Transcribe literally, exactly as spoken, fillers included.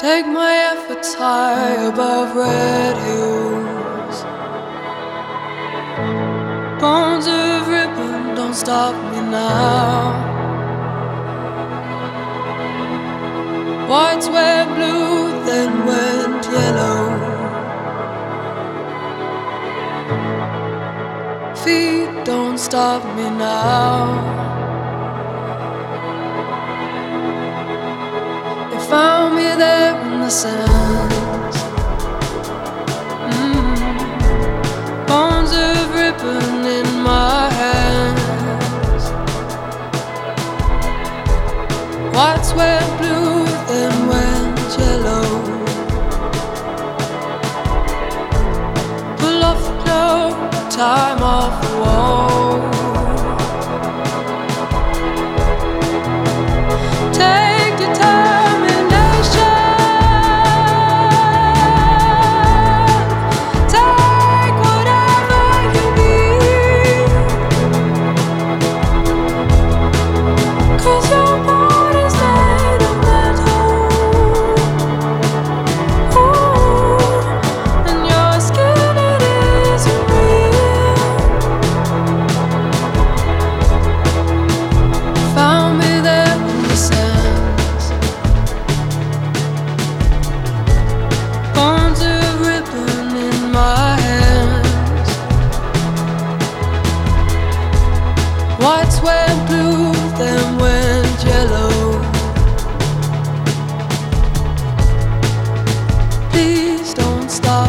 Take my efforts high above red hills. Bones of ribbon, don't stop me now. Whites were blue, then went yellow. Feet, don't stop me now. They found me there in the sands. mm. Bones of ribbon in my hands. Whites went blue, then went yellow. Pull off the cloak, time off the wall. Take determination. Take whatever you need. 'Cause your body's made of metal. Ooh, and your skin, it isn't real. Found me there in the sands. Bones of ribbon in my hands. Whites went blue, then went yellow. Please don't stop